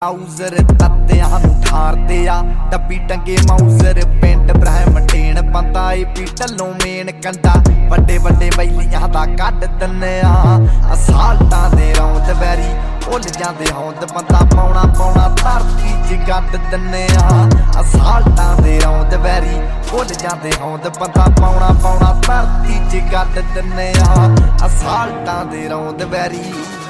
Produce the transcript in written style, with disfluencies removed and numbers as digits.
Mauser तत्तियां ठारते आ डब्बी टंगे Mauser पिंड ब्रह्मटेन बंदा पी ढलों मेन कंडा बड़े बड़े बैलियां दा कड्ड दन्ने आ असाल्टां दे रौंद वैरी भुल जांदे हौंद बंदा पौना पौना धरती च गड्ड दन्ने आ असाल्टां दे रौंद वैरी भुल जांदे हौंद बंदा पौना पौना धरती च गड्ड दन्ने आ असाल्टां दे रौंद वैरी